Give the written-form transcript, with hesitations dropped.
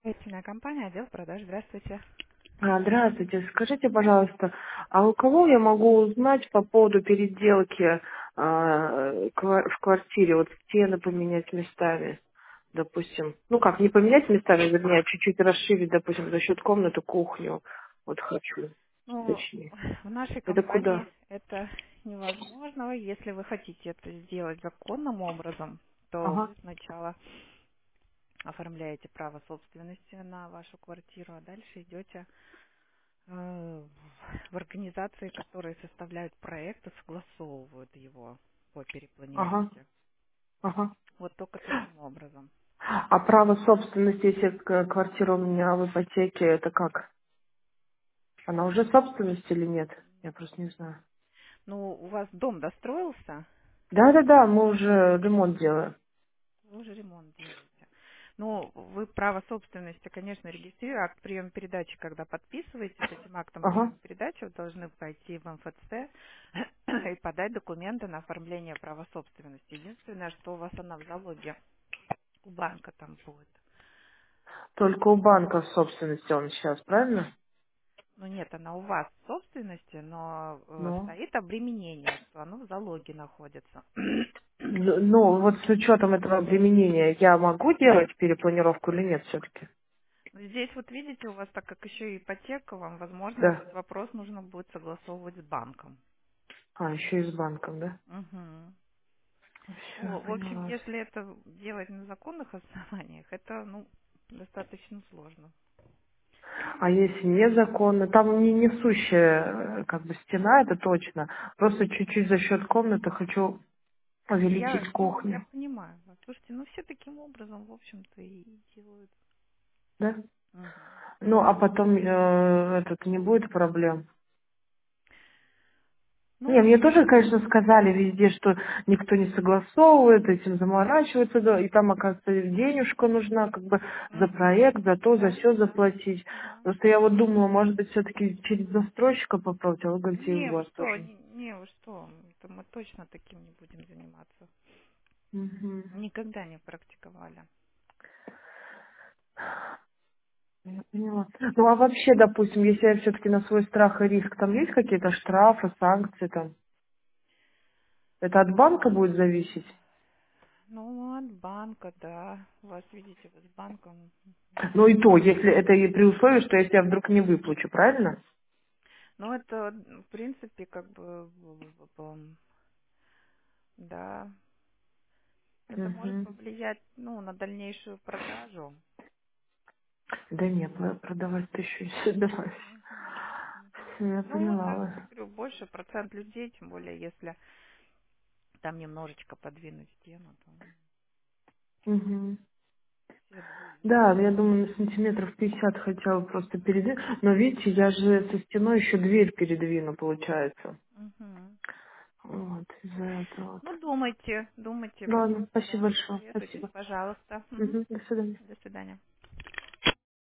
Строительная компания, отдел продаж. Здравствуйте. Здравствуйте. Скажите, пожалуйста, а у кого я могу узнать по поводу переделки в квартире, вот стены поменять местами, допустим, ну как, не поменять местами, вернее, а чуть-чуть расширить, допустим, за счет комнаты, кухню, вот хочу, Ну, точнее. в нашей Это компании куда? это невозможно. Если вы хотите это сделать законным образом, то Ага, вы сначала оформляете право собственности на вашу квартиру, а дальше идете в организации, которые составляют проект и согласовывают его по ага, перепланировке. ага. Вот только таким образом. А право собственности, если квартира у меня в ипотеке, это как? Она уже собственность или нет? Я просто не знаю. Ну, у вас дом достроился? Да-да-да, мы уже ремонт делаем. Вы уже ремонт делаете. Ну, вы право собственности, конечно, регистрируете. Акт приема передачи, когда подписываете, с этим актом Ага. приема передачи вы должны пойти в МФЦ и подать документы на оформление права собственности. Единственное, что у вас она в залоге у банка там будет. Только у банка в собственности он сейчас, правильно? Ну нет, она у вас в собственности, но Ну. стоит обременение, что оно в залоге находится. Ну, вот с учетом этого обременения я могу делать перепланировку или нет все-таки? Но здесь вот видите, у вас так как еще и ипотека, вам, возможно, Да. этот вопрос нужно будет согласовывать с банком. А, еще и с банком, да? Мгм. Все, Ну, в общем, поняла. если это делать на законных основаниях, это, ну, достаточно сложно. А если незаконно, там не несущая как бы стена, это точно. Просто чуть-чуть за счет комнаты хочу увеличить Я кухню. понимаю вас. Слушайте, ну все таким образом, в общем-то, и делают. Да? Мгм. Ну, а потом этот не будет проблем. Не, Ну, мне тоже, конечно, сказали везде, что никто не согласовывает, этим заморачивается, да, и там, оказывается, денежка нужна, как бы, за мгм. проект, за то, за Да, все да, заплатить. да. Просто я вот думала, может быть, все-таки через застройщика попробовать, а вы говорите, и у Не, вы вас что, тоже. не, вы что, это мы точно таким не будем заниматься. Мгм. Никогда не практиковали. Я поняла. Ну, а вообще, допустим, если я все-таки на свой страх и риск, там есть какие-то штрафы, санкции там? Это от банка будет зависеть? Ну, от банка, да. У вас, видите, вы с банком. Ну и то, если это и при условии, что если я вдруг не выплачу, правильно? Ну, это, в принципе, как бы, да, это может Мгм. повлиять, ну, на дальнейшую продажу. Да нет, продавать-то еще и собираюсь. Мгм, мгм. Я Ну, поняла да, вас. говорю, больше процент людей, тем более, если там немножечко подвинуть стену, то Мгм. все будут Да, знать. я думаю, на сантиметров 50 хотела просто передвинуть. Но видите, я же со стеной еще дверь передвину, получается. Мгм. Вот, из-за этого вот. Ну, думайте, думайте, Ладно, спасибо да, большое. советуйтесь, Спасибо. пожалуйста. Мгм. Мгм, до свидания. До свидания.